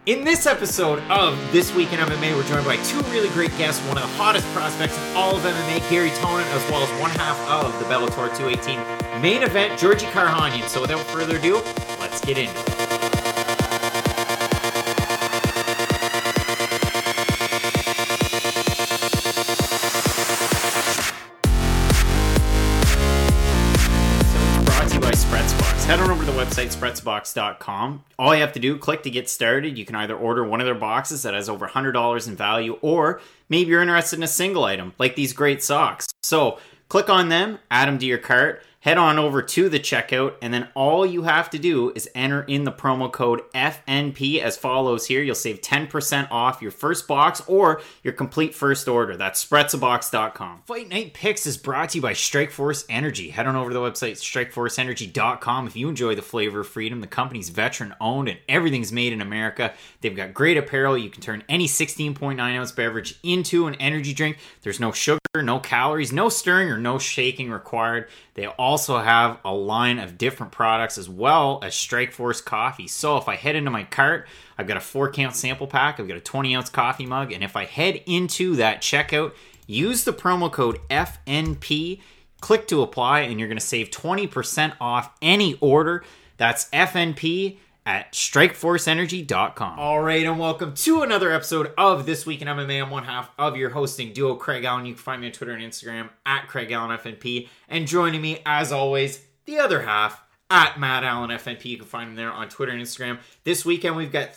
In this episode of This Week in MMA, we're joined by two really great guests, one of the hottest prospects in all of MMA, Gary Tonon, as well as one half of the Bellator 218 main event, Georgi Karakhanyan. So without further ado, let's get into it. Head on over to the website, spretzbox.com. All you have to do, click to get started. You can either order one of their boxes that has over $100 in value, or maybe you're interested in a single item, like these great socks. So click on them, add them to your cart, head on over to the checkout, and then all you have to do is enter in the promo code FNP as follows here. You'll save 10% off your first box or your complete first order. That's spretzbox.com. Fight Night Picks is brought to you by Strikeforce Energy. Head on over to the website, strikeforceenergy.com. If you enjoy the flavor of freedom, the company's veteran owned and everything's made in America. They've got great apparel. You can turn any 16.9 ounce beverage into an energy drink. There's no sugar, no calories, no stirring or no shaking required. They also have a line of different products as well as Strikeforce coffee. So if I head into my cart, I've got a 4-count sample pack, I've got a 20-ounce coffee mug, and if I head into that checkout, use the promo code FNP, click to apply, and you're going to save 20% off any order. That's FNP at strikeforceenergy.com. All right, and welcome to another episode of This Week in MMA. I'm one half of your hosting duo, Craig Allen. You can find me on Twitter and Instagram at Craig Allen FNP. And joining me, as always, the other half at Matt Allen FNP. You can find him there on Twitter and Instagram. This weekend, we've got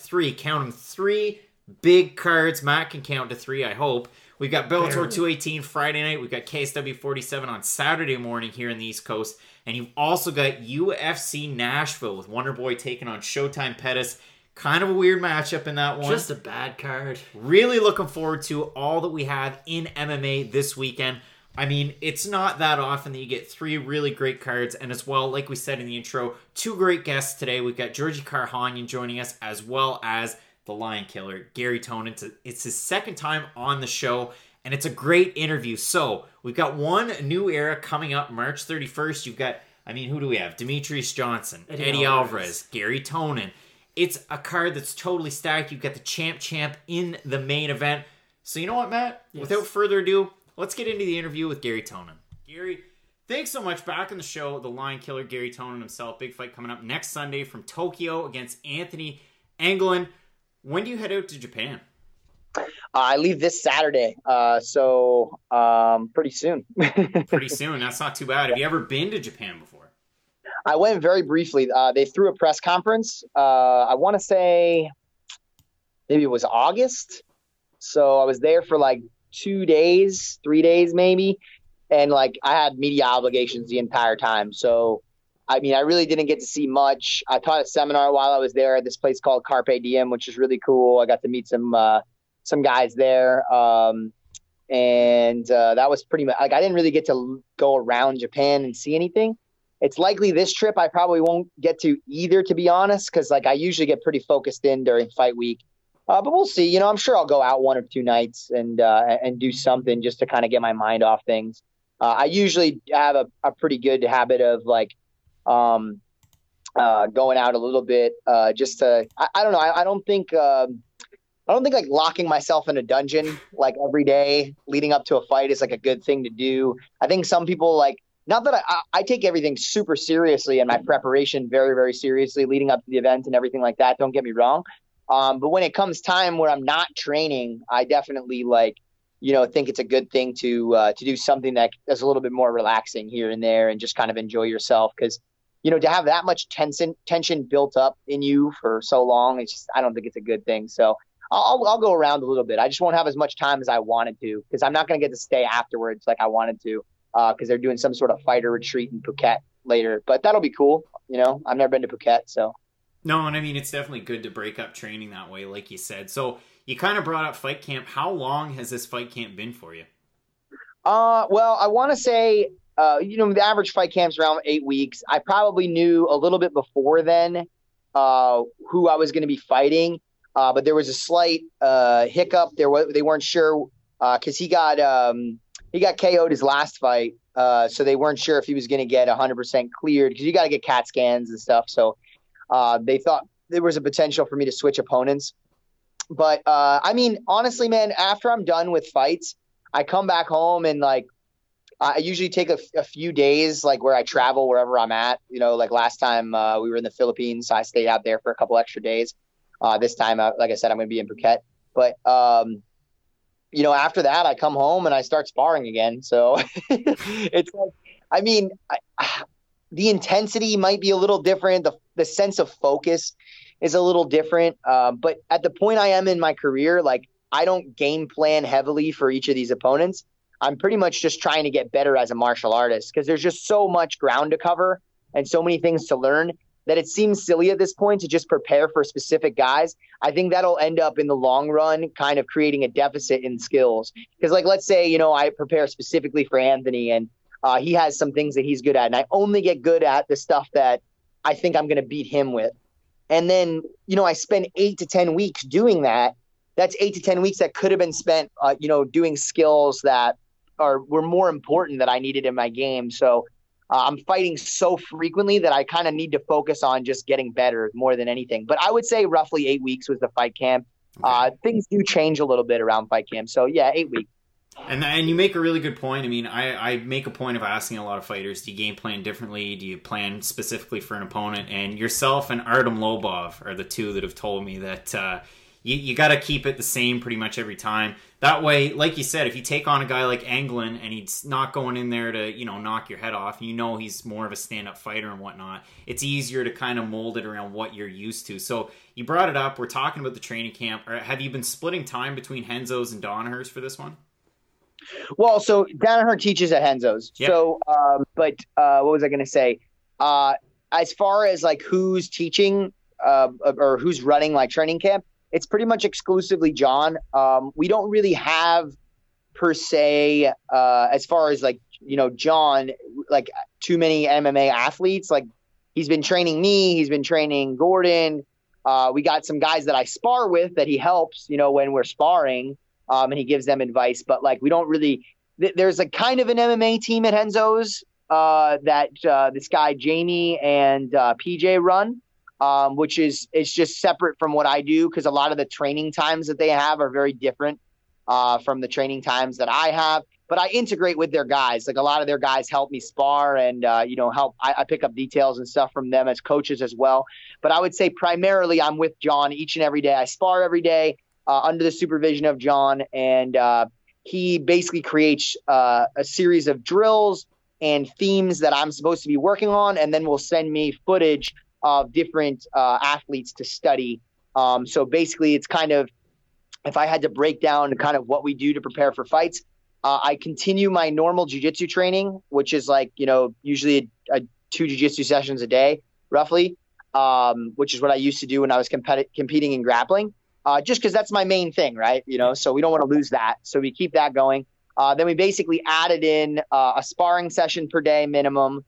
three big cards. Matt can count to three, I hope. We've got Bellator 218 Friday night. We've got KSW 47 on Saturday morning here in the East Coast. And you've also got UFC Nashville with Wonderboy taking on Showtime Pettis. Kind of a weird matchup in that one. Just a bad card. Really looking forward to all that we have in MMA this weekend. I mean, it's not that often that you get three really great cards. And as well, like we said in the intro, two great guests today. We've got Georgi Karakhanyan joining us, as well as the Lion Killer, Gary Tonon. It's his second time on the show, and it's a great interview. So we've got one new era coming up March 31st. You've got, who do we have? Demetrius Johnson, Eddie Alvarez, Gary Tonon. It's a card that's totally stacked. You've got the champ in the main event. So you know what, Matt? Yes. Without further ado, let's get into the interview with Gary Tonon. Gary, thanks so much. Back on the show, the Lion Killer, Gary Tonon himself. Big fight coming up next Sunday from Tokyo against Anthony Engelin. When do you head out to Japan? I leave this Saturday, so pretty soon. Pretty soon. That's not too bad. Have you ever been to Japan before? I went very briefly. They threw a press conference. I want to say maybe it was August. So I was there for like 2 days, 3 days maybe. And like I had media obligations the entire time. So I really didn't get to see much. I taught a seminar while I was there at this place called Carpe Diem, which is really cool. I got to meet some guys there. And that was pretty much like, I didn't really get to go around Japan and see anything. It's likely this trip I probably won't get to either, to be honest, because like I usually get pretty focused in during fight week. But we'll see. You know, I'm sure I'll go out 1 or 2 nights and do something just to kind of get my mind off things. I usually have a pretty good habit of like, going out a little bit, just to, I don't know. I don't think like locking myself in a dungeon like every day leading up to a fight is like a good thing to do. I think some people like, not that I take everything super seriously and my preparation very, very seriously leading up to the event and everything like that. Don't get me wrong. But when it comes time where I'm not training, I definitely think it's a good thing to do something that is a little bit more relaxing here and there and just kind of enjoy yourself. Cause to have that much tension built up in you for so long, I don't think it's a good thing. So I'll go around a little bit. I just won't have as much time as I wanted to, because I'm not going to get to stay afterwards like I wanted to, because they're doing some sort of fighter retreat in Phuket later. But that'll be cool. I've never been to Phuket, so. No, and it's definitely good to break up training that way, like you said. So you kind of brought up fight camp. How long has this fight camp been for you? Well, I want to say, the average fight camp's around 8 weeks. I probably knew a little bit before then who I was going to be fighting, but there was a slight hiccup. They weren't sure because he got KO'd his last fight, so they weren't sure if he was going to get 100% cleared because you got to get CAT scans and stuff. So they thought there was a potential for me to switch opponents. But I mean, honestly, man, after I'm done with fights, I come back home and like I usually take a few days, like where I travel wherever I'm at. You know, like last time we were in the Philippines, so I stayed out there for a couple extra days. This time, like I said, I'm going to be in Phuket. But you know, after that, I come home and I start sparring again. So it's like, I mean, the intensity might be a little different. The sense of focus is a little different. But at the point I am in my career, like I don't game plan heavily for each of these opponents. I'm pretty much just trying to get better as a martial artist because there's just so much ground to cover and so many things to learn that it seems silly at this point to just prepare for specific guys. I think that'll end up in the long run kind of creating a deficit in skills. Because like, let's say, you know, I prepare specifically for Anthony and he has some things that he's good at, and I only get good at the stuff that I think I'm going to beat him with. And then, you know, I spend 8 to 10 weeks doing that. That's 8 to 10 weeks that could have been spent, you know, doing skills that were more important that I needed in my game. So I'm fighting so frequently that I kind of need to focus on just getting better more than anything. But I would say roughly 8 weeks was the fight camp. Okay. Things do change a little bit around fight camp. So yeah, 8 weeks. And you make a really good point. I mean, I make a point of asking a lot of fighters, do you game plan differently? Do you plan specifically for an opponent? And yourself and Artem Lobov are the two that have told me that you got to keep it the same pretty much every time. That way, like you said, if you take on a guy like Anglin and he's not going in there to, you know, knock your head off, you know he's more of a stand-up fighter and whatnot, it's easier to kind of mold it around what you're used to. So you brought it up. We're talking about the training camp. Have you been splitting time between Renzo's and Danaher's for this one? Well, so Danaher teaches at Renzo's. Yep. So, but what was I going to say? As far as like who's teaching or who's running like training camp, it's pretty much exclusively John. We don't really have per se, as far as like, you know, John, like too many MMA athletes. Like he's been training me, he's been training Gordon. We got some guys that I spar with that he helps, you know, when we're sparring. And he gives them advice, but like we don't really. There's a kind of an MMA team at Renzo's that this guy Jamie and PJ run, which is it's just separate from what I do because a lot of the training times that they have are very different from the training times that I have. But I integrate with their guys. Like a lot of their guys help me spar and you know help. I pick up details and stuff from them as coaches as well. But I would say primarily I'm with John each and every day. I spar every day. Under the supervision of John, and he basically creates a series of drills and themes that I'm supposed to be working on, and then will send me footage of different athletes to study. So basically, it's kind of, if I had to break down kind of what we do to prepare for fights, I continue my normal jiu-jitsu training, which is like, you know, usually 2 jiu-jitsu sessions a day, roughly, which is what I used to do when I was competing in grappling. Just because that's my main thing, right? You know, so we don't want to lose that. So we keep that going. Then we basically added in a sparring session per day minimum,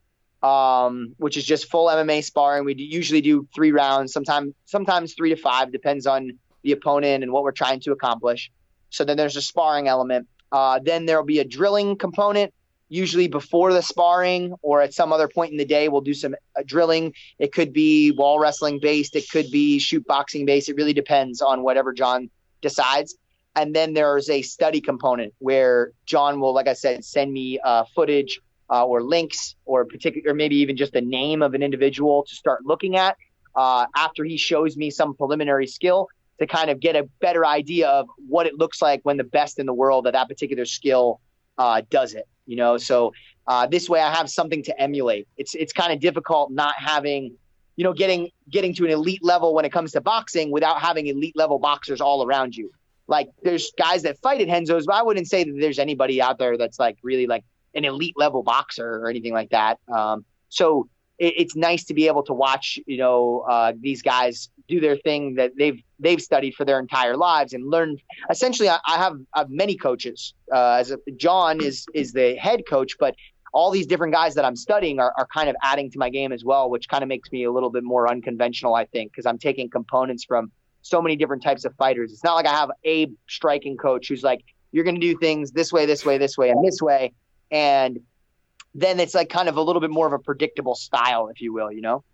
which is just full MMA sparring. We usually do 3 rounds, sometimes 3 to 5, depends on the opponent and what we're trying to accomplish. So then there's a sparring element. Then there'll be a drilling component. Usually before the sparring or at some other point in the day, we'll do some drilling. It could be wall wrestling based. It could be shoot boxing based. It really depends on whatever John decides. And then there's a study component where John will, like I said, send me footage or links or maybe even just the name of an individual to start looking at after he shows me some preliminary skill to kind of get a better idea of what it looks like when the best in the world at that particular skill does it. You know, so this way I have something to emulate. It's kind of difficult not having, you know, getting to an elite level when it comes to boxing without having elite level boxers all around you. Like there's guys that fight at Renzo's, but I wouldn't say that there's anybody out there that's like really like an elite level boxer or anything like that. So it's nice to be able to watch, you know, these guys do their thing that they've studied for their entire lives and learn. Essentially, I have many coaches. John is the head coach, but all these different guys that I'm studying are kind of adding to my game as well, which kind of makes me a little bit more unconventional, I think, because I'm taking components from so many different types of fighters. It's not like I have a striking coach who's like, you're going to do things this way, this way, this way, and this way. And then it's like kind of a little bit more of a predictable style, if you will, you know?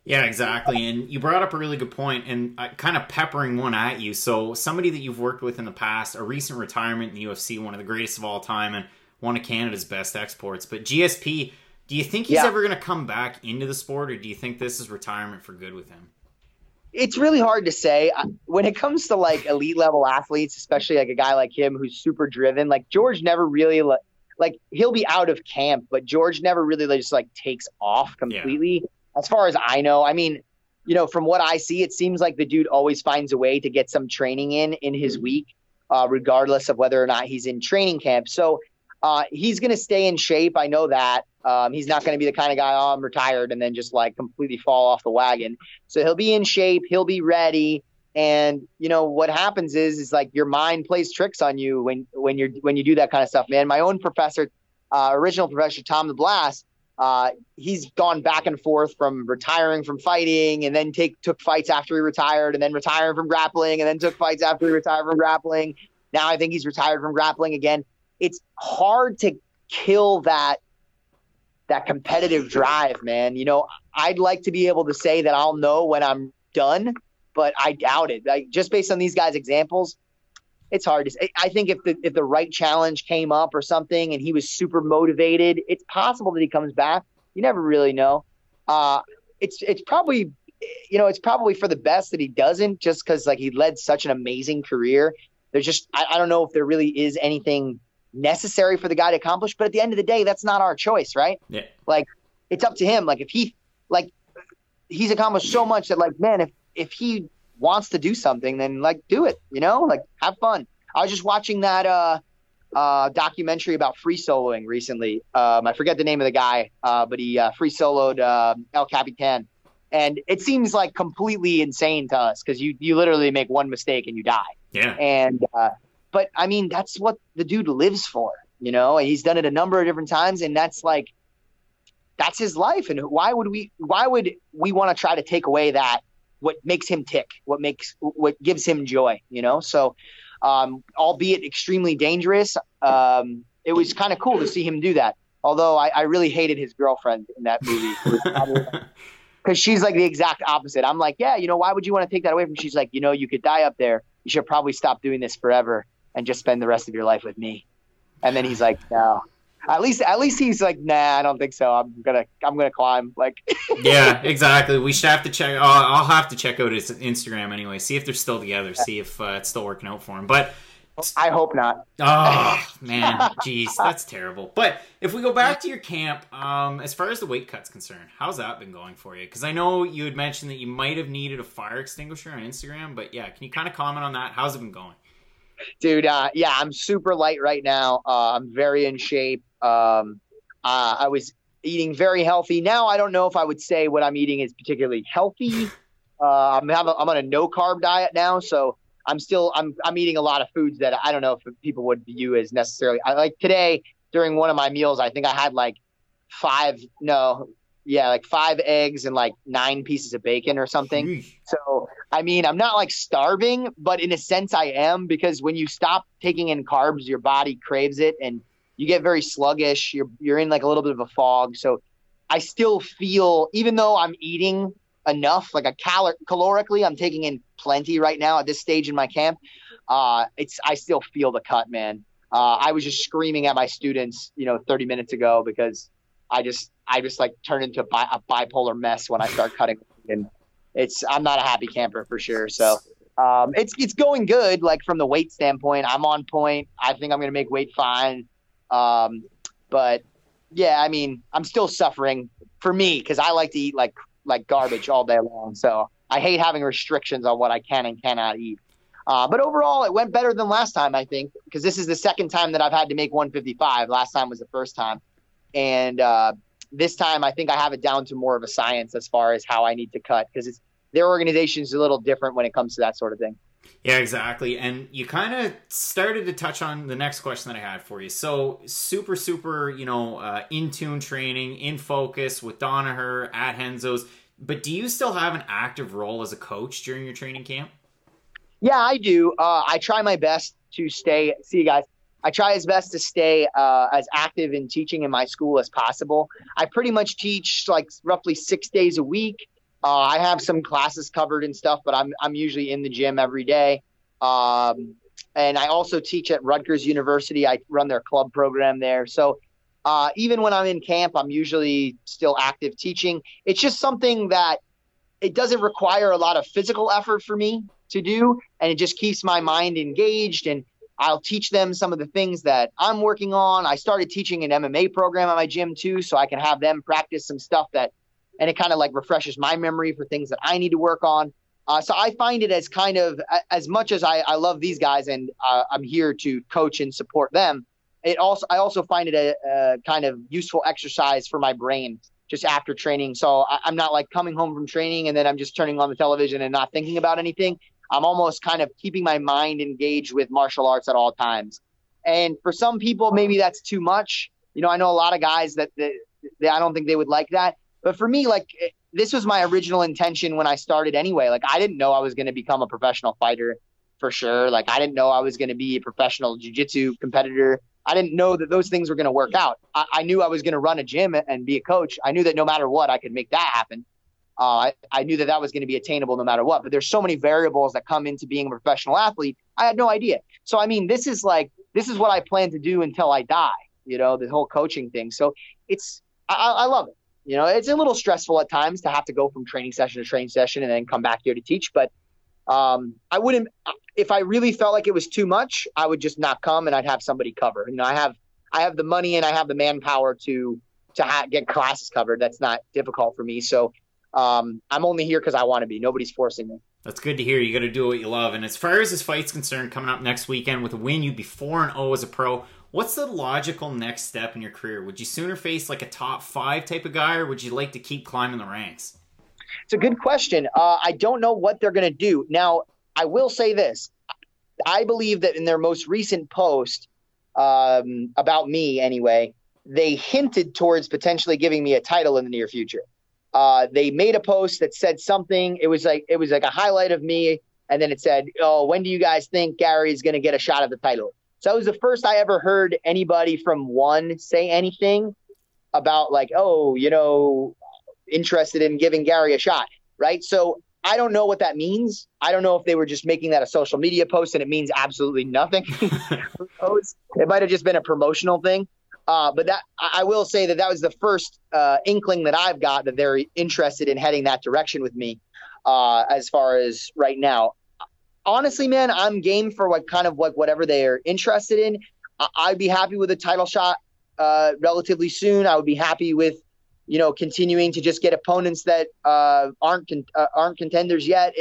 Yeah, exactly. And you brought up a really good point, and kind of peppering one at you. So somebody that you've worked with in the past, a recent retirement in the UFC, one of the greatest of all time, and one of Canada's best exports. But GSP, do you think he's ever going to come back into the sport, or do you think this is retirement for good with him? It's really hard to say. When it comes to like elite level athletes, especially like a guy like him who's super driven, like George never really like he'll be out of camp, but George never really just like takes off completely. Yeah. As far as I know, I mean, you know, from what I see, it seems like the dude always finds a way to get some training in his week, regardless of whether or not he's in training camp. So he's going to stay in shape. I know that. He's not going to be the kind of guy, oh, I'm retired, and then just like completely fall off the wagon. So he'll be in shape. He'll be ready. And, you know, what happens is like your mind plays tricks on you when you do that kind of stuff, man. My own professor, original professor, Tom DeBlas, he's gone back and forth from retiring from fighting and then took fights after he retired and then retired from grappling and then took fights after he retired from grappling. Now I think he's retired from grappling again. It's hard to kill that competitive drive, man. You know, I'd like to be able to say that I'll know when I'm done, but I doubt it. Like, just based on these guys' examples, it's hard to say. I think if the right challenge came up or something and he was super motivated, it's possible that he comes back. You never really know. It's probably, you know, it's probably for the best that he doesn't, just because like he led such an amazing career. There's just I don't know if there really is anything necessary for the guy to accomplish, but at the end of the day, that's not our choice, right? Yeah. Like, it's up to him. Like, if he's accomplished so much that, like, man, if he wants to do something, then like do it, you know, like have fun. I was just watching that documentary about free soloing recently. I forget the name of the guy, but he free soloed El Capitan, and it seems like completely insane to us because you literally make one mistake and you die. Yeah. And but I mean, that's what the dude lives for, you know, and he's done it a number of different times, and that's his life. And why would we want to try to take away what makes him tick, what gives him joy, you know? So, albeit extremely dangerous, it was kind of cool to see him do that. Although I really hated his girlfriend in that movie because she's like the exact opposite. I'm like, yeah, you know, why would you want to take that away from me? She's like, you know, you could die up there. You should probably stop doing this forever and just spend the rest of your life with me. And then he's like, no. At least he's like, nah, I don't think so. I'm gonna climb. Like, yeah, exactly. We should have to check. I'll have to check out his Instagram anyway. See if they're still together. See if it's still working out for him. But I hope not. Oh man, jeez, that's terrible. But if we go back to your camp, as far as the weight cut's concerned, how's that been going for you? Because I know you had mentioned that you might have needed a fire extinguisher on Instagram. But yeah, can you kind of comment on that? How's it been going? Dude, yeah, I'm super light right now. I'm very in shape. I was eating very healthy. Now I don't know if I would say what I'm eating is particularly healthy. I'm on a no carb diet now, so I'm eating a lot of foods that I don't know if people would view as necessarily. Like today during one of my meals, I think I had like 5 eggs and like 9 pieces of bacon or something. Jeez. So, I mean, I'm not like starving, but in a sense I am, because when you stop taking in carbs, your body craves it and you get very sluggish. You're in like a little bit of a fog. So I still feel, even though I'm eating enough, like calorically, I'm taking in plenty right now at this stage in my camp. I still feel the cut, man. I was just screaming at my students, 30 minutes ago because I just like turn into a bipolar mess when I start cutting, and I'm not a happy camper for sure. So it's going good. Like from the weight standpoint, I'm on point. I think I'm going to make weight fine. But yeah, I mean, I'm still suffering for me because I like to eat like garbage all day long. So I hate having restrictions on what I can and cannot eat. But overall, it went better than last time, I think, because this is the second time that I've had to make 155. Last time was the first time. And this time, I think I have it down to more of a science as far as how I need to cut, because their organization is a little different when it comes to that sort of thing. Yeah, exactly. And you kind of started to touch on the next question that I had for you. So super, in tune training, in focus with Danaher at Renzo's. But do you still have an active role as a coach during your training camp? Yeah, I do. I try my best to see you guys. I try as best to stay as active in teaching in my school as possible. I pretty much teach like roughly 6 days a week. I have some classes covered and stuff, but I'm usually in the gym every day. And I also teach at Rutgers University. I run their club program there. So even when I'm in camp, I'm usually still active teaching. It's just something that it doesn't require a lot of physical effort for me to do, and it just keeps my mind engaged. And I'll teach them some of the things that I'm working on. I started teaching an MMA program at my gym too, so I can have them practice some stuff and it kind of like refreshes my memory for things that I need to work on. So I find it as kind of, as much as I love these guys and I'm here to coach and support them, I also find it a kind of useful exercise for my brain just after training. So I'm not like coming home from training and then I'm just turning on the television and not thinking about anything. I'm almost kind of keeping my mind engaged with martial arts at all times. And for some people, maybe that's too much. I know a lot of guys that I don't think they would like that. But for me, like, this was my original intention when I started anyway. Like, I didn't know I was going to become a professional fighter for sure. Like, I didn't know I was going to be a professional jiu-jitsu competitor. I didn't know that those things were going to work out. I knew I was going to run a gym and be a coach. I knew that no matter what, I could make that happen. I knew that was going to be attainable no matter what. But there's so many variables that come into being a professional athlete. I had no idea. So, I mean, this is what I plan to do until I die, the whole coaching thing. So I love it. It's a little stressful at times to have to go from training session to training session and then come back here to teach. But I wouldn't, if I really felt like it was too much, I would just not come and I'd have somebody cover. I have the money and I have the manpower to get classes covered. That's not difficult for me. So I'm only here because I want to be. Nobody's forcing me. That's good to hear. You got to do what you love. And as far as this fight's concerned, coming up next weekend with a win, you'd be 4-0 as a pro. What's the logical next step in your career? Would you sooner face like a top 5 type of guy, or would you like to keep climbing the ranks? It's a good question. I don't know what they're going to do. Now, I will say this. I believe that in their most recent post about me anyway, they hinted towards potentially giving me a title in the near future. They made a post that said something. It was like a highlight of me. And then it said, "Oh, when do you guys think Gary is going to get a shot at the title?" So that was the first I ever heard anybody from ONE say anything about like, interested in giving Gary a shot, right? So I don't know what that means. I don't know if they were just making that a social media post and it means absolutely nothing. It might have just been a promotional thing. But that I will say that was the first inkling that I've got that they're interested in heading that direction with me as far as right now. Honestly, man, I'm game for whatever they're interested in. I'd be happy with a title shot relatively soon. I would be happy with, continuing to just get opponents that aren't contenders yet.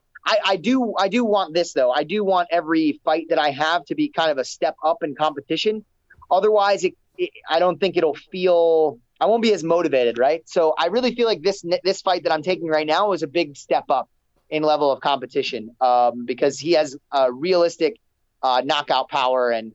I do want this though. I do want every fight that I have to be kind of a step up in competition. Otherwise, I don't think it'll feel. I won't be as motivated, right? So I really feel like this fight that I'm taking right now is a big step up in level of competition because he has realistic knockout power, and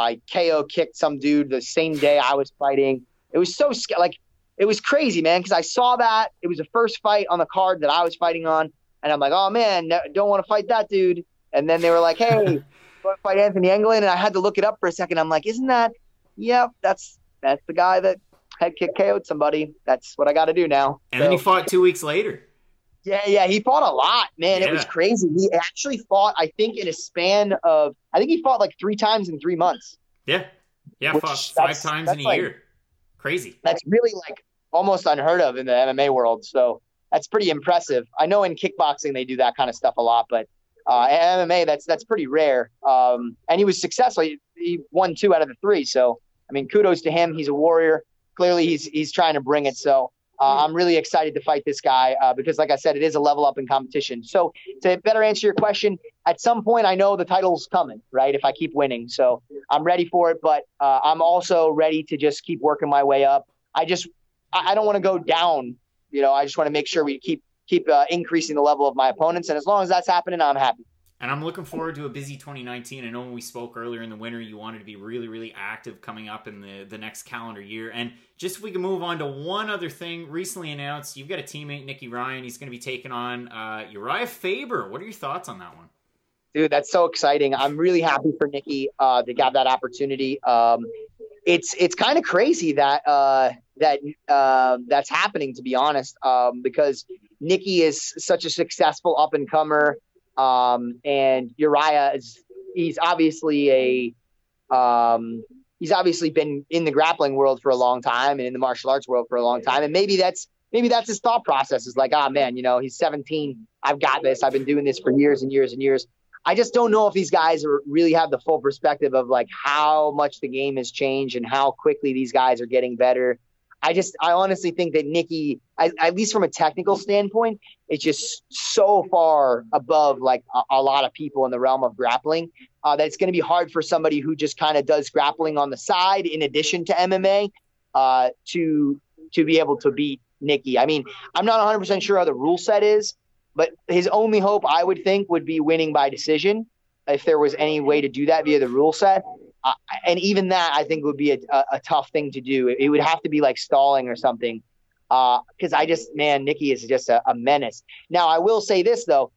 KO kicked some dude the same day I was fighting. It was so it was crazy, man, because I saw that. It was the first fight on the card that I was fighting on, and I'm like, oh man, don't want to fight that dude. And then they were like, hey, you want to fight Anthony Engelin? And I had to look it up for a second. I'm like, isn't that? Yep, that's the guy that head kick KO'd somebody. That's what I got to do now. And then he fought 2 weeks later. Yeah, he fought a lot, man. Yeah. It was crazy. He actually fought, I think, in a span of, he fought like 3 times in 3 months. Yeah, fought 5 times in a year. Crazy. That's really like almost unheard of in the MMA world. So that's pretty impressive. I know in kickboxing they do that kind of stuff a lot, but MMA that's pretty rare. And he was successful. He won 2 out of the 3. So I mean, kudos to him. He's a warrior. Clearly, he's trying to bring it. So. I'm really excited to fight this guy because, like I said, it is a level up in competition. So to better answer your question, at some point, I know the title's coming, right, if I keep winning. So I'm ready for it, but I'm also ready to just keep working my way up. I don't want to go down. I just want to make sure we keep increasing the level of my opponents. And as long as that's happening, I'm happy. And I'm looking forward to a busy 2019. I know when we spoke earlier in the winter, you wanted to be really, really active coming up in the next calendar year. And just if we can move on to one other thing, recently announced, you've got a teammate, Nicky Ryan. He's going to be taking on Uriah Faber. What are your thoughts on that one? Dude, that's so exciting. I'm really happy for Nicky to get that opportunity. It's kind of crazy that that's happening, to be honest, because Nikki is such a successful up and comer, and Uriah he's obviously he's obviously been in the grappling world for a long time and in the martial arts world for a long time, and maybe that's his thought process is like, ah, man, he's 17, I've got this, I've been doing this for years and years and years. I just don't know if these guys really have the full perspective of like how much the game has changed and how quickly these guys are getting better. I honestly think that Nikki, at least from a technical standpoint, is just so far above like a lot of people in the realm of grappling that it's going to be hard for somebody who just kind of does grappling on the side in addition to MMA to be able to beat Nikki. I mean, I'm not 100% sure how the rule set is, but his only hope, I would think, would be winning by decision if there was any way to do that via the rule set. And even that, I think, would be a tough thing to do. It would have to be like stalling or something. Because Nikki is just a menace. Now, I will say this, though.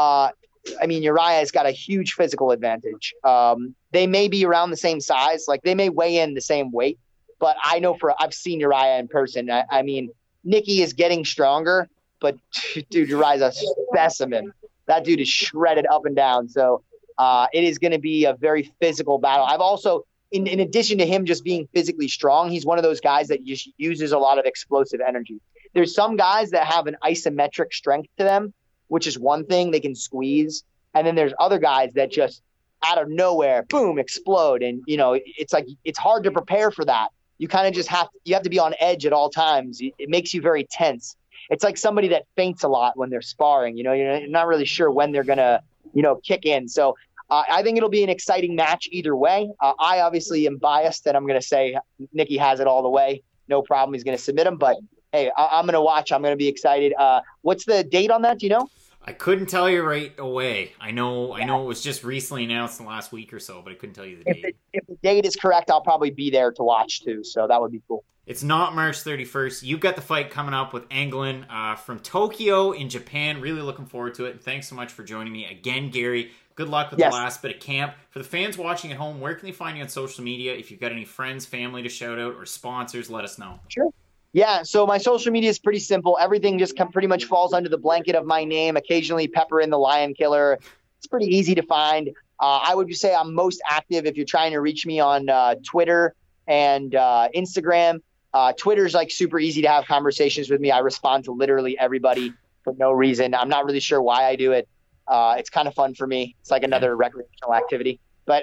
Uriah has got a huge physical advantage. They may be around the same size. Like, they may weigh in the same weight. But I know I've seen Uriah in person. I mean, Nikki is getting stronger. But, dude, Uriah's a specimen. That dude is shredded up and down. So it is going to be a very physical battle. I've also, in addition to him just being physically strong, he's one of those guys that just uses a lot of explosive energy. There's some guys that have an isometric strength to them, which is one thing they can squeeze. And then there's other guys that just out of nowhere, boom, explode. And, it's like it's hard to prepare for that. You kind of just have to be on edge at all times. It makes you very tense. It's like somebody that faints a lot when they're sparring. You're not really sure when they're going to, kick in. So I think it'll be an exciting match either way. I obviously am biased and I'm going to say Nikki has it all the way. No problem. He's going to submit him. But, hey, I'm going to watch. I'm going to be excited. What's the date on that? Do you know? I couldn't tell you right away. I know it was just recently announced in the last week or so, but I couldn't tell you the date. If the date is correct, I'll probably be there to watch too. So that would be cool. It's not March 31st. You've got the fight coming up with Anglin from Tokyo in Japan. Really looking forward to it. And thanks so much for joining me again, Gary. Good luck with the last bit of camp. For the fans watching at home, where can they find you on social media? If you've got any friends, family to shout out, or sponsors, let us know. Sure. Yeah, so my social media is pretty simple. Everything just pretty much falls under the blanket of my name. Occasionally pepper in the Lion Killer. It's pretty easy to find. I would just say I'm most active if you're trying to reach me on Twitter and Instagram. Twitter's like super easy to have conversations with me. I respond to literally everybody for no reason. I'm not really sure why I do it. It's kind of fun for me. It's like another recreational activity. But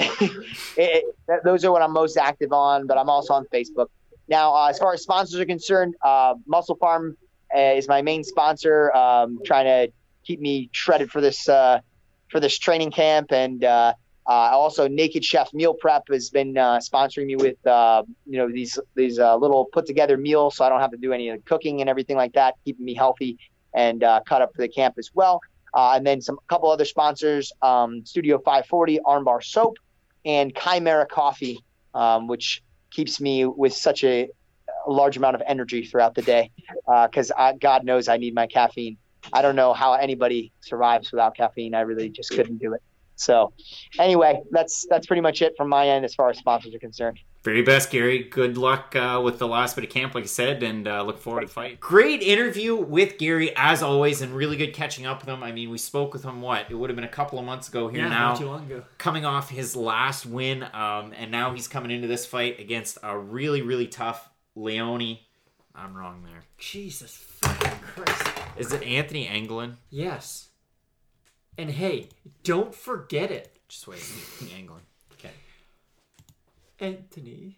those are what I'm most active on. But I'm also on Facebook. Now, as far as sponsors are concerned, Muscle Farm is my main sponsor, trying to keep me shredded for this training camp. And also Naked Chef Meal Prep has been sponsoring me with these little put together meals, so I don't have to do any of the cooking and everything like that, keeping me healthy and cut up for the camp as well. And then a couple other sponsors, Studio 540, Armbar Soap, and Chimera Coffee, which keeps me with such a large amount of energy throughout the day, because God knows I need my caffeine. I don't know how anybody survives without caffeine. I really just couldn't do it. So anyway, that's pretty much it from my end as far as sponsors are concerned. Very best, Gary. Good luck with the last bit of camp, like I said, and look forward to the fight. Great interview with Gary, as always, and really good catching up with him. I mean, we spoke with him, it would have been a couple of months ago here now. Not too long ago. Coming off his last win, and now he's coming into this fight against a really, really tough Leone. I'm wrong there. Jesus fucking Christ. Is it Anthony Anglin? Yes. And hey, don't forget it. Just wait. Anglin. Okay. Anthony.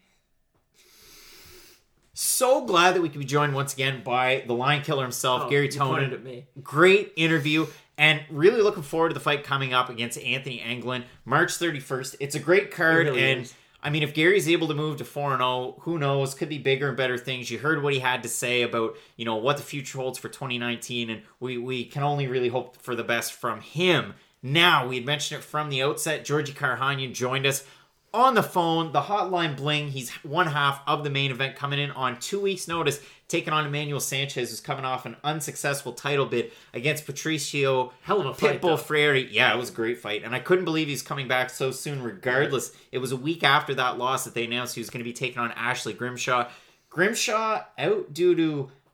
So glad that we could be joined once again by the Lion Killer himself, Gary Tonin. At me. Great interview, and really looking forward to the fight coming up against Anthony Anglin, March 31st. It's a great card, really and is. I mean, if Gary's able to move to 4-0, who knows? Could be bigger and better things. You heard what he had to say about, what the future holds for 2019, and we can only really hope for the best from him. Now, we had mentioned it from the outset. Georgi Karakhanyan joined us on the phone. The hotline bling. He's one half of the main event, coming in on 2 weeks' notice, taking on Emmanuel Sanchez, who's coming off an unsuccessful title bid against Patricio Hell of a fight, Pitbull Freire. Yeah, it was a great fight, and I couldn't believe he's coming back so soon regardless. It was a week after that loss that they announced he was going to be taking on Ashley Grimshaw. Grimshaw out due to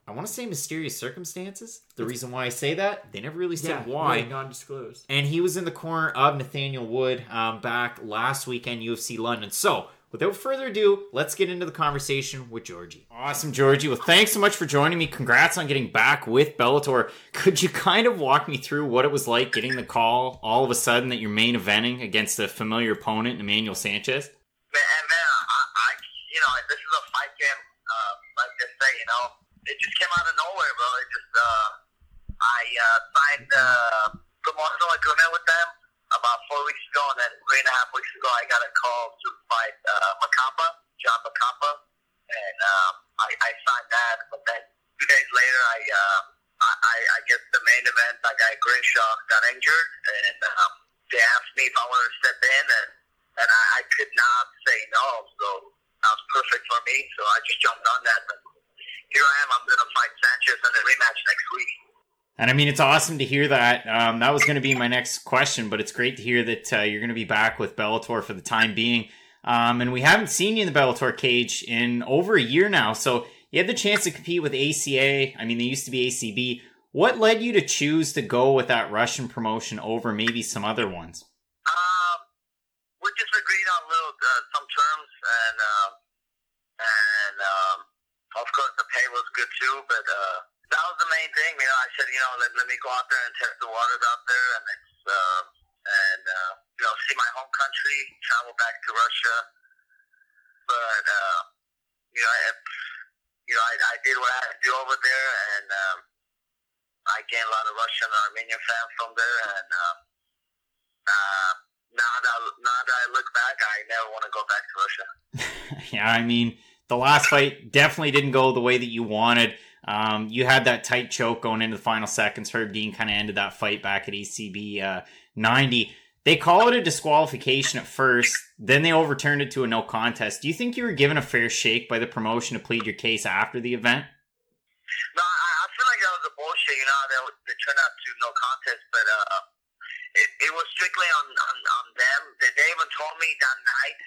I want to say mysterious circumstances. The reason why I say that, they never really said why. Really non-disclosed. And he was in the corner of Nathaniel Wood back last weekend, UFC London. So, without further ado, let's get into the conversation with Georgie. Awesome, Georgie. Well, thanks so much for joining me. Congrats on getting back with Bellator. Could you kind of walk me through what it was like getting the call all of a sudden that you're main eventing against a familiar opponent, Emmanuel Sanchez? Man, this is a fight game. Like I say, it just came out of nowhere, bro. It just, I signed a promotional agreement with them about 4 weeks ago, and then 3.5 weeks ago, I got a call to fight John Macampa, and I signed that. But then 2 days later, I guess the main event, that guy Grinshaw got injured, and they asked me if I wanted to step in, and I could not say no, so that was perfect for me. So I just jumped on that, and here I am. I'm going to fight Sanchez in a rematch next week. And I mean, it's awesome to hear that. That was going to be my next question, but it's great to hear that you're going to be back with Bellator for the time being. And we haven't seen you in the Bellator cage in over a year now. So you had the chance to compete with ACA. I mean, they used to be ACB. What led you to choose to go with that Russian promotion over maybe some other ones? We just agreed on some terms, and of course the pay was good too, but that was the main thing. I said, let me go out there and test the waters out there, and see my home country, travel back to Russia. But I did what I had to do over there, and I gained a lot of Russian and Armenian fans from there. And now that I look back, I never want to go back to Russia. Yeah, I mean, the last fight definitely didn't go the way that you wanted. You had that tight choke going into the final seconds. Herb Dean kind of ended that fight back at ACB 90. They call it a disqualification at first, then they overturned it to a no contest. Do you think you were given a fair shake by the promotion to plead your case after the event? No, I feel like that was a bullshit. They turned out to no contest, but it was strictly on them. They even told me that night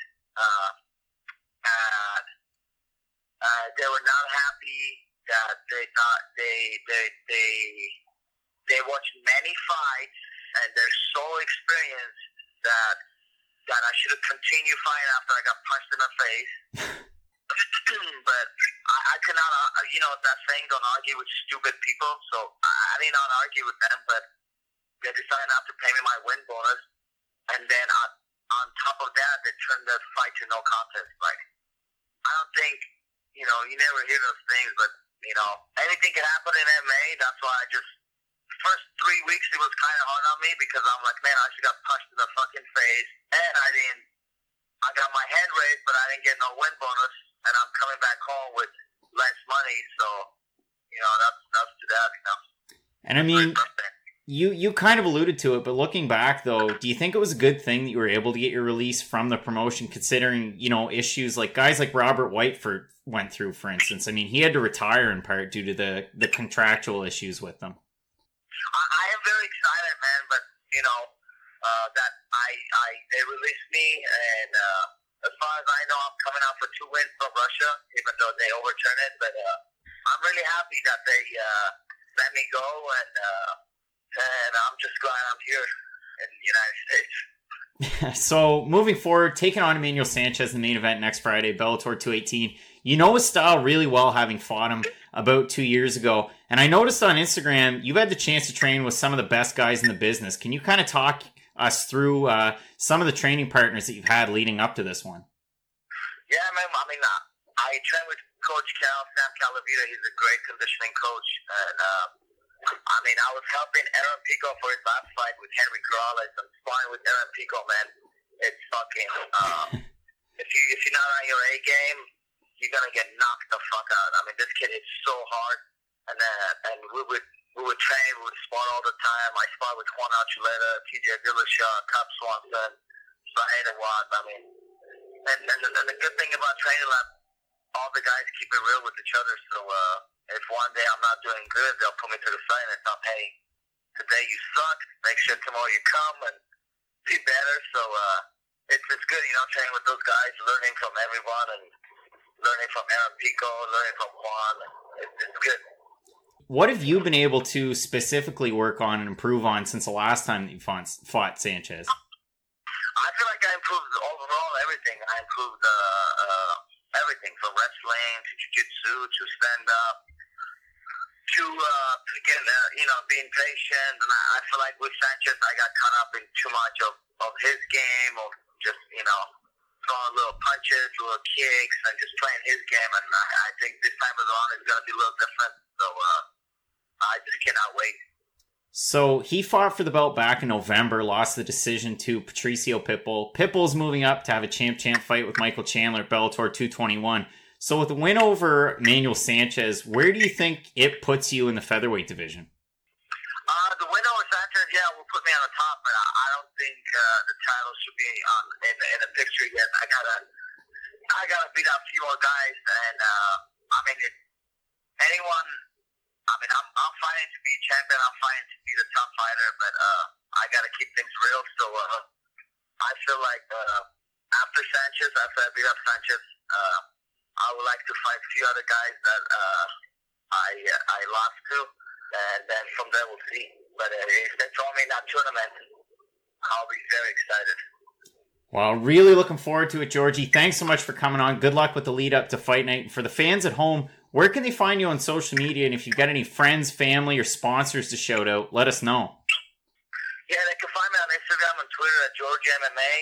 they were not happy that they watched many fights and they're so experienced that I should have continued fighting after I got punched in the face. But I could not, that saying, don't argue with stupid people. So I did not argue with them, but they decided not to pay me my win bonus. And then on top of that, they turned the fight to no contest. Like, I don't think, you never hear those things, but, anything can happen in MMA. That's why first 3 weeks, it was kind of hard on me because I'm like, man, I just got punched in the fucking face. And I got my hand raised, but I didn't get no win bonus. And I'm coming back home with less money. So, that's to that, And I mean, you kind of alluded to it, but looking back, though, do you think it was a good thing that you were able to get your release from the promotion, considering, issues like guys like Robert Whiteford went through, for instance? I mean, he had to retire in part due to the contractual issues with them. I am very excited, man, but, that they released me, and as far as I know, I'm coming out for 2 wins from Russia, even though they overturned it, but I'm really happy that they let me go, and I'm just glad I'm here in the United States. So, moving forward, taking on Emmanuel Sanchez in the main event next Friday, Bellator 218. You know his style really well, having fought him about 2 years ago. And I noticed on Instagram, you've had the chance to train with some of the best guys in the business. Can you kind of talk us through some of the training partners that you've had leading up to this one? Yeah, man. I mean, I train with Coach Sam Calavita. He's a great conditioning coach. And, I was helping Aaron Pico for his last fight with Henry Corrales. I'm sparring with Aaron Pico, man. It's fucking... if you're not on your A game, you're gonna get knocked the fuck out. I mean, this kid is so hard, and we would train, we would spar all the time. I spar with Juan Archuleta, TJ Dillashaw, Cub Swanson, Zaheda Watts. I mean, and the good thing about training lab, all the guys keep it real with each other. So if one day I'm not doing good, they'll put me to the side and tell me, hey, today you suck. Make sure tomorrow you come and be better. So it's good, training with those guys, learning from everyone, and learning from Aaron Pico, learning from Juan. It's good. What have you been able to specifically work on and improve on since the last time that you fought Sanchez? I feel like I improved overall everything. I improved everything from wrestling to jiu-jitsu to stand-up to again, being patient. And I feel like with Sanchez, I got caught up in too much of his game, of just, throwing little punches, little kicks, and just playing his game. And I think this time around is going to be a little different. So I just cannot wait. So he fought for the belt back in November, lost the decision to Patricio Pitbull. Pitbull's moving up to have a champ fight with Michael Chandler at Bellator 221. So with the win over Manuel Sanchez, where do you think it puts you in the featherweight division? The win over Sanchez, will put me on the top, but I don't think the title should be in the picture yet. I gotta beat up a few more guys, and anyone. I'm fighting to be champion. I'm fighting to be the top fighter, but I got to keep things real. So I feel like after Sanchez, after I beat up Sanchez, I would like to fight a few other guys that I lost to, and then from there we'll see. But if they throw me in that tournament, I'll be very excited. Well, really looking forward to it, Georgie. Thanks so much for coming on. Good luck with the lead up to Fight Night. For the fans at home, where can they find you on social media? And if you've got any friends, family, or sponsors to shout out, let us know. Yeah, they can find me on Instagram and Twitter at Georgie MMA.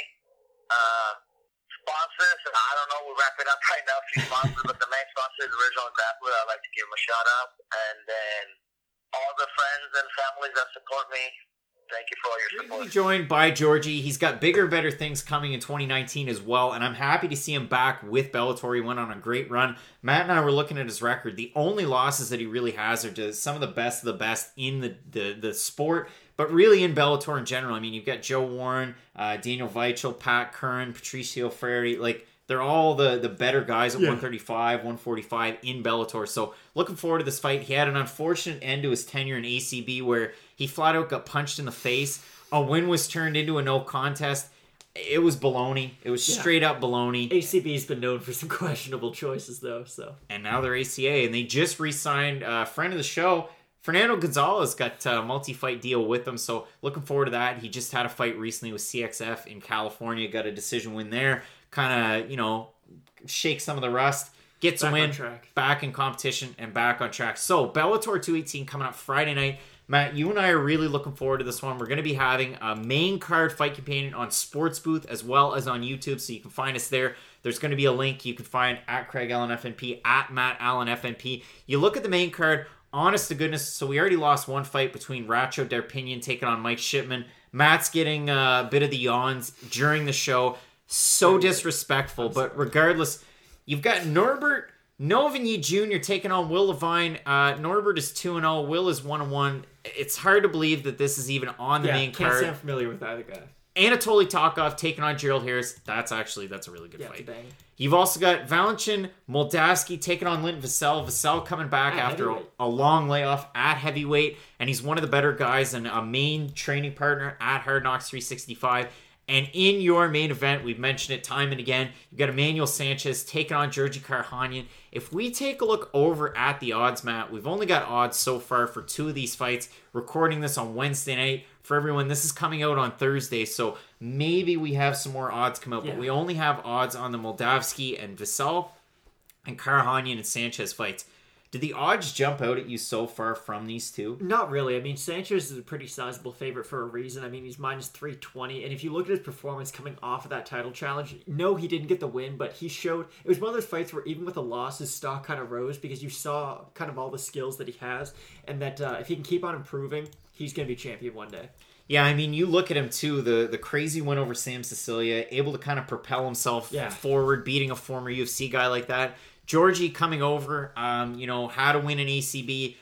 Sponsors, I don't know, we're wrapping up right now, a few sponsors, but the main sponsor is Original Grappler. I'd like to give them a shout out. And then all the friends and families that support me, thank you for all your support. Really joined by Georgie. He's got bigger, better things coming in 2019 as well, and I'm happy to see him back with Bellator. He went on a great run. Matt and I were looking at his record. The only losses that he really has are to some of the best in the sport, but really in Bellator in general. I mean, you've got Joe Warren, Daniel Weichel, Pat Curran, Patricio Freire. Like, they're all the better guys at 135, 145 in Bellator. So looking forward to this fight. He had an unfortunate end to his tenure in ACB where he flat out got punched in the face. A win was turned into a no contest. It was baloney. It was straight up baloney. ACB's been known for some questionable choices, though. And now they're ACA, and they just re-signed a friend of the show. Fernando Gonzalez got a multi-fight deal with them, so looking forward to that. He just had a fight recently with CXF in California, got a decision win there. Kind of, shake some of the rust, gets a win, back in competition, and back on track. So, Bellator 218 coming up Friday night. Matt, you and I are really looking forward to this one. We're going to be having a main card fight companion on Sports Booth as well as on YouTube, so you can find us there. There's going to be a link you can find at Craig Allen FNP, at Matt Allen FNP. You look at the main card, honest to goodness, so we already lost one fight between Racho Darpinian taking on Mike Shipman. Matt's getting a bit of the yawns during the show. So disrespectful, but regardless, you've got Norbert Novigny Jr. taking on Will Levine. Norbert is 2-0. Will is 1-1. It's hard to believe that this is even on the main card. Can't say I'm familiar with either guy. Anatoly Tokov taking on Gerald Harris. That's a really good fight. It's a bang. You've also got Valentin Moldavsky taking on Linton Vassell. Vassell coming back after a long layoff at heavyweight, and he's one of the better guys and a main training partner at Hard Knocks 365. And in your main event, we've mentioned it time and again, you've got Emmanuel Sanchez taking on Georgi Karakhanyan. If we take a look over at the odds, Matt, we've only got odds so far for two of these fights. Recording this on Wednesday night. For everyone, this is coming out on Thursday, so maybe we have some more odds come out. But we only have odds on the Moldavsky and Vassell and Karakhanyan and Sanchez fights. Did the odds jump out at you so far from these two? Not really. I mean, Sanchez is a pretty sizable favorite for a reason. I mean, he's minus 320. And if you look at his performance coming off of that title challenge, no, he didn't get the win, but he showed... It was one of those fights where even with a loss, his stock kind of rose because you saw kind of all the skills that he has. And that if he can keep on improving, he's going to be champion one day. Yeah, I mean, you look at him too, the crazy win over Sam Sicilia, able to kind of propel himself forward, beating a former UFC guy like that. Georgie coming over, had to win an ACB,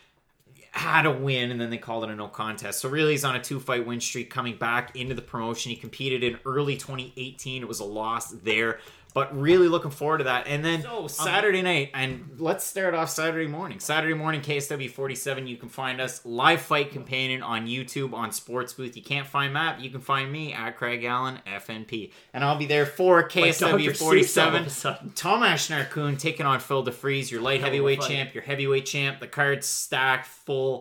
had to win, and then they called it a no contest. So really he's on a 2-fight win streak coming back into the promotion. He competed in early 2018. It was a loss there. But really looking forward to that. And then So, Saturday night, and let's start off Saturday morning. Saturday morning, KSW 47. You can find us live fight companion on YouTube on Sports Booth. You can't find Matt, but you can find me at Craig Allen FNP, and I'll be there for KSW 47. Tom Ashnar-Kun taking on Phil DeFries, your light heavyweight champ, your heavyweight champ. The card's stacked full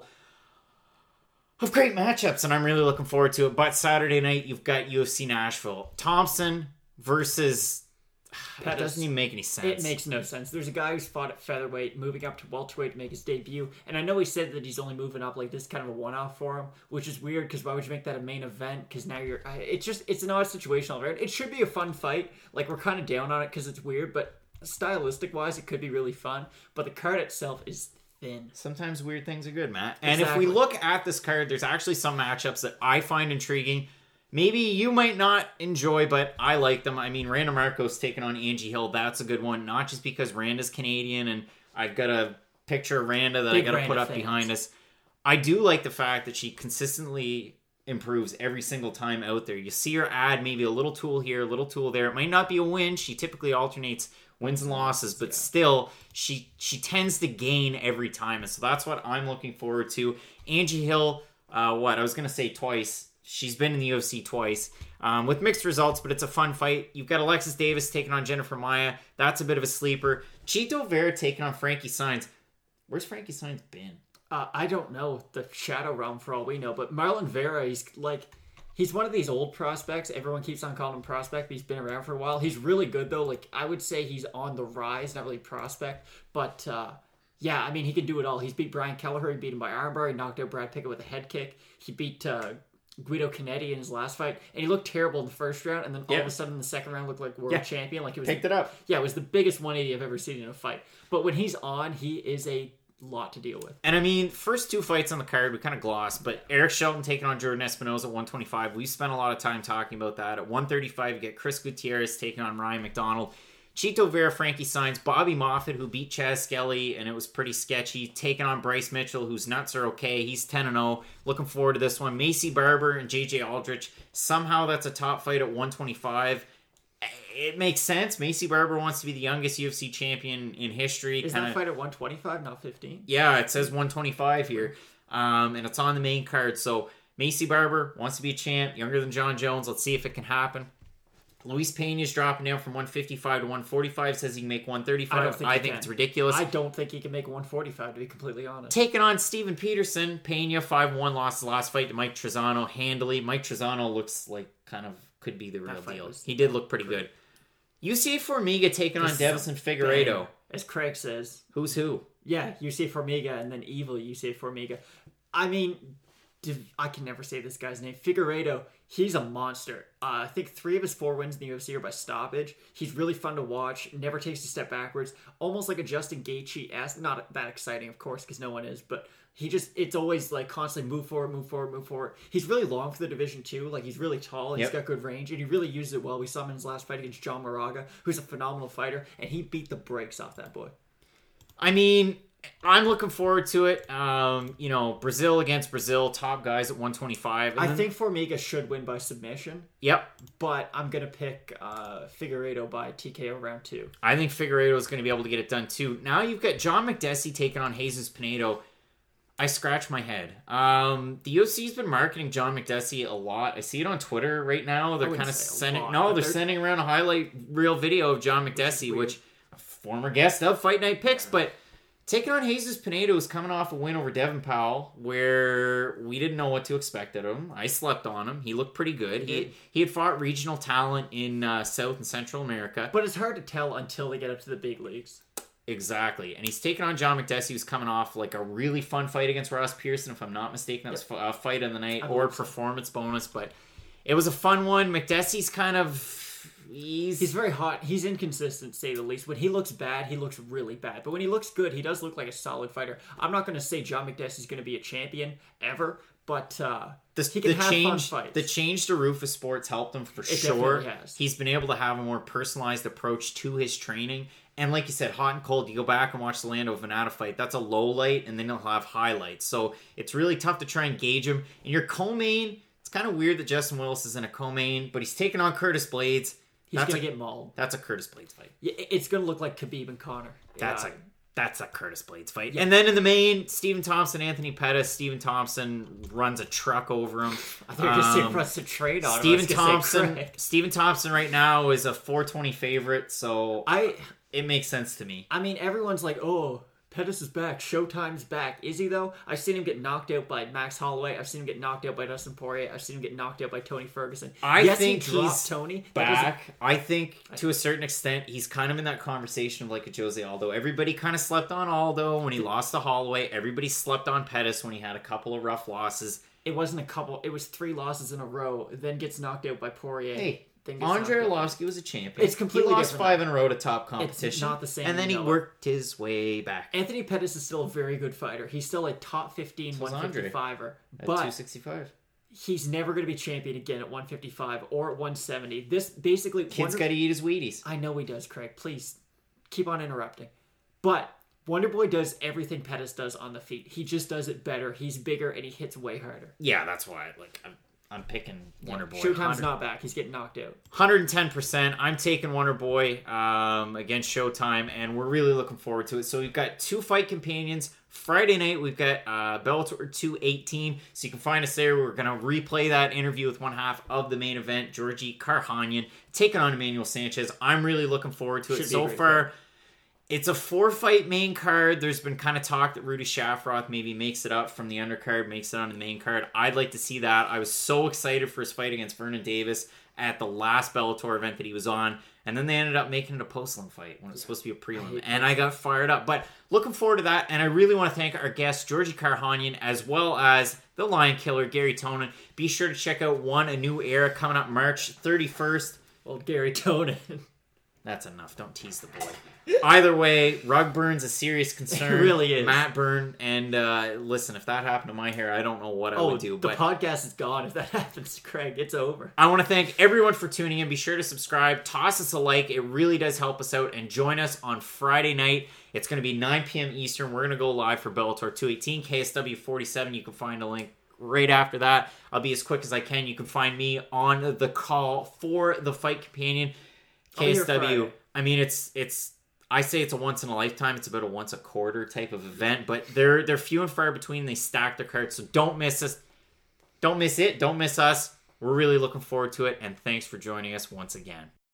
of great matchups, and I'm really looking forward to it. But Saturday night, you've got UFC Nashville. Thompson versus... It doesn't even make any sense. It makes no sense. There's a guy who's fought at featherweight, moving up to welterweight to make his debut. And I know he said that he's only moving up, like this is kind of a one-off for him, which is weird because why would you make that a main event? Because now it's an odd situation already. It should be a fun fight. Like, we're kind of down on it because it's weird, but stylistic-wise, it could be really fun. But the card itself is thin. Sometimes weird things are good, Matt. And if we look at this card, there's actually some matchups that I find intriguing. Maybe you might not enjoy, but I like them. I mean, Randa Marcos taking on Angie Hill. That's a good one. Not just because Randa's Canadian and I've got a picture of Randa that I got to put up behind us. I do like the fact that she consistently improves every single time out there. You see her add maybe a little tool here, a little tool there. It might not be a win. She typically alternates wins and losses, but still, she tends to gain every time. And so that's what I'm looking forward to. Angie Hill, I was going to say twice. She's been in the UFC twice with mixed results, but it's a fun fight. You've got Alexis Davis taking on Jennifer Maia. That's a bit of a sleeper. Chito Vera taking on Frankie Saenz. Where's Frankie Saenz been? I don't know. The Shadow Realm for all we know. But Marlon Vera, he's one of these old prospects. Everyone keeps on calling him prospect, but he's been around for a while. He's really good, though. Like, I would say he's on the rise, not really prospect. But, yeah, I mean, he can do it all. He's beat Brian Kelleher. He beat him by armbar. He knocked out Brad Pickett with a head kick. He beat... Guido Canetti in his last fight, and he looked terrible in the first round, and then all of a sudden in the second round looked like world champion. Like, it was picked it up. Yeah, it was the biggest 180 I've ever seen in a fight. But when he's on, he is a lot to deal with. And I mean, first two fights on the card we kind of glossed, but Eric Shelton taking on Jordan Espinoza at 125. We spent a lot of time talking about that. At 135, you get Chris Gutierrez taking on Ryan McDonald. Chito Vera, Frankie Saenz, Bobby Moffett, who beat Chaz Skelly, and it was pretty sketchy, taking on Bryce Mitchell, whose nuts are okay. He's 10-0. Looking forward to this one. Macy Barber and JJ Aldrich. Somehow that's a top fight at 125. It makes sense. Macy Barber wants to be the youngest UFC champion in history. Is that fight at 125, not 15? Yeah, it says 125 here. And it's on the main card. So Macy Barber wants to be a champ, younger than John Jones. Let's see if it can happen. Luis Pena's dropping down from 155 to 145, says he can make 135. I think it's ridiculous. I don't think he can make 145, to be completely honest. Taking on Steven Peterson, Pena 5-1, lost the last fight to Mike Trezano handily. Mike Trezano looks like kind of could be the real deal. He did look pretty good. UC Formiga taking on Davison Figueiredo. As Craig says. Who's who? Yeah, UC Formiga and then evil UC Formiga. I mean, I can never say this guy's name. Figueiredo, he's a monster. I think 3 of his 4 wins in the UFC are by stoppage. He's really fun to watch. Never takes a step backwards. Almost like a Justin Gaethje. Not that exciting, of course, because no one is. But it's always like constantly move forward, move forward, move forward. He's really long for the division too. Like, he's really tall. He's got good range, and he really uses it well. We saw him in his last fight against John Moraga, who's a phenomenal fighter, and he beat the brakes off that boy. I mean, I'm looking forward to it. Brazil against Brazil, top guys at 125. I think Formiga should win by submission. Yep. But I'm going to pick Figueiredo by TKO round 2. I think Figueiredo is going to be able to get it done too. Now you've got John McDessie taking on Jesus Pinedo. I scratch my head. The UFC's been marketing John McDessie a lot. I see it on Twitter right now. They're kind of sending around a highlight reel video of John McDessie, which a former guest of Fight Night Picks, but taking on Jesus Pinedo is coming off a win over Devin Powell, where we didn't know what to expect of him. I slept on him. He looked pretty good. He had fought regional talent in South and Central America. But it's hard to tell until they get up to the big leagues. Exactly. And he's taking on John McDessie, who's coming off like a really fun fight against Ross Pearson, if I'm not mistaken. That was a fight of the night or performance bonus, but it was a fun one. McDessie's kind of... He's very hot. He's inconsistent, to say the least. When he looks bad, he looks really bad. But when he looks good, he does look like a solid fighter. I'm not going to say John McDessie's going to be a champion ever, but he can have fun fights. The change to Rufus Sports helped him for sure. He's been able to have a more personalized approach to his training. And like you said, hot and cold, you go back and watch the Lando Venata fight. That's a low light, and then he'll have highlights. So it's really tough to try and gauge him. And your co-main, it's kind of weird that Justin Willis is in a co-main, but he's taking on Curtis Blades. He's going to get mauled. That's a Curtis Blades fight. Yeah, it's going to look like Khabib and Conor. That's a Curtis Blades fight. Yeah. And then in the main, Stephen Thompson, Anthony Pettis. Stephen Thompson runs a truck over him. I think you're going to say runs a trade on him. Stephen Thompson right now is a 420 favorite, so it makes sense to me. I mean, everyone's like, oh, Pettis is back. Showtime's back. Is he, though? I've seen him get knocked out by Max Holloway. I've seen him get knocked out by Dustin Poirier. I've seen him get knocked out by Tony Ferguson. I think he dropped he's Tony back. I think, to a certain extent, he's kind of in that conversation of like a Jose Aldo. Everybody kind of slept on Aldo when he lost to Holloway. Everybody slept on Pettis when he had a couple of rough losses. It wasn't a couple. It was 3 losses in a row. Then gets knocked out by Poirier. Hey. Andrei Arlovski was a champion. It's completely different. He lost 5 different. in a row to top competition. It's not the same. And then he worked his way back. Anthony Pettis is still a very good fighter. He's still a top 15 155er. But 265. He's never going to be champion again at 155 or at 170. This basically... Kid's got to eat his Wheaties. I know he does, Craig. Please keep on interrupting. But Wonderboy does everything Pettis does on the feet. He just does it better. He's bigger and he hits way harder. Yeah, that's why I'm picking Wonderboy. Showtime's not back. He's getting knocked out. 110%. I'm taking Wonderboy against Showtime, and we're really looking forward to it. So we've got 2 fight companions. Friday night, we've got Bellator 218. So you can find us there. We're going to replay that interview with one half of the main event, Georgi Karhanyan, taking on Emmanuel Sanchez. I'm really looking forward to it. So far, it's a 4-fight main card. There's been kind of talk that Rudy Shafroth maybe makes it up from the undercard, makes it on the main card. I'd like to see that. I was so excited for his fight against Vernon Davis at the last Bellator event that he was on. And then they ended up making it a post-lim fight when it was supposed to be a prelim. And I got fired up. But looking forward to that. And I really want to thank our guest, Georgi Karhanyan, as well as the Lion Killer, Gary Tonin. Be sure to check out A New Era coming up March 31st. Well, Gary Tonin. That's enough. Don't tease the boy. Either way, rug burn's a serious concern. It really is. Matt Byrne. And listen, if that happened to my hair, I don't know what I would do. The podcast is gone if that happens, Craig. It's over. I want to thank everyone for tuning in. Be sure to subscribe. Toss us a like. It really does help us out. And join us on Friday night. It's going to be 9 p.m. Eastern. We're going to go live for Bellator 218, KSW 47. You can find a link right after that. I'll be as quick as I can. You can find me on the call for the Fight Companion. KSW. I mean, I say it's a once in a lifetime. It's about a once a quarter type of event, but they're few and far between. They stack their cards, so don't miss us. Don't miss it. Don't miss us. We're really looking forward to it, and thanks for joining us once again.